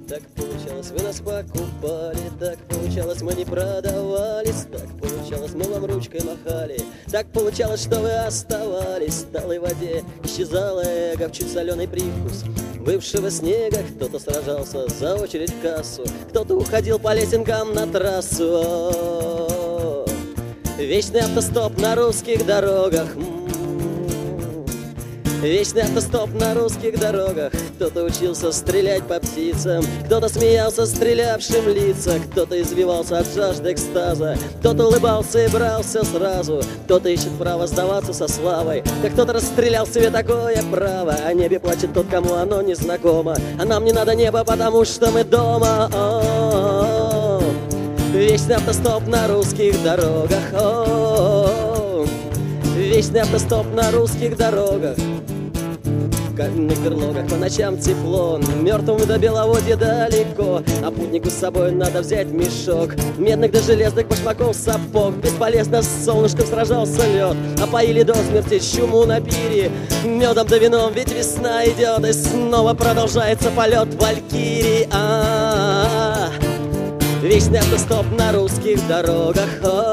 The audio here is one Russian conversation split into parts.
Так получалось, вы нас покупали, так получалось, мы не продавались, так получалось, мы вам ручкой махали, так получалось, что вы оставались. В талой воде исчезало эго, в чуть соленый привкус бывшего снега. Кто-то сражался за очередь в кассу, кто-то уходил по лесенкам на трассу. О-о-о-о. Вечный автостоп на русских дорогах. Вечный автостоп на русских дорогах. Кто-то учился стрелять по птицам, кто-то смеялся стрелявшим лица, кто-то извивался от жажды экстаза, кто-то улыбался и брался сразу, кто-то ищет право сдаваться со славой, как кто-то расстрелял себе такое право. О небе плачет тот, кому оно не знакомо, а нам не надо небо, потому что мы дома. О-о-о-о. Вечный автостоп на русских дорогах. О-о-о-о. Вечный автостоп на русских дорогах. В каменных берлогах по ночам тепло, мертвым до беловодья далеко, а путнику с собой надо взять мешок медных до железных башмаков сапог. Бесполезно с солнышком сражался лед, опоили до смерти чуму на пире медом да вином, ведь весна идет, и снова продолжается полет валькирии. Вечный автостоп на русских дорогах.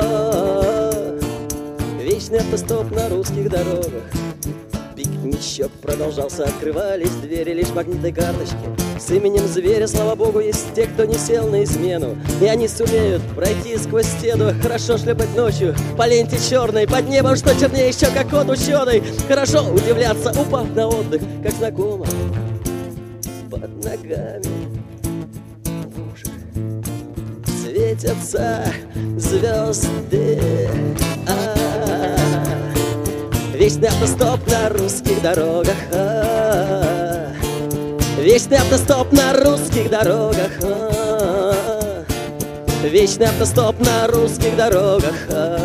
Вечный автостоп на русских дорогах. Пикничок продолжался, открывались двери лишь магнитной карточки с именем зверя. Слава богу, есть те, кто не сел на измену, и они сумеют пройти сквозь стену. Хорошо шлепать ночью по ленте черной, под небом, что чернее еще, как кот ученый. Хорошо удивляться, упав на отдых, как знакомо, под ногами в ушах светятся звезды. Вечный автостоп на русских дорогах. Вечный автостоп на русских дорогах. Вечный автостоп на русских дорогах.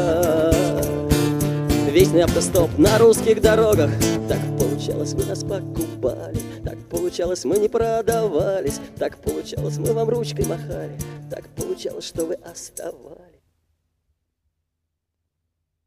Вечный автостоп на русских дорогах. Так получалось, вы нас покупали, так получалось, мы не продавались, так получалось, мы вам ручкой махали, так получалось, что вы оставались.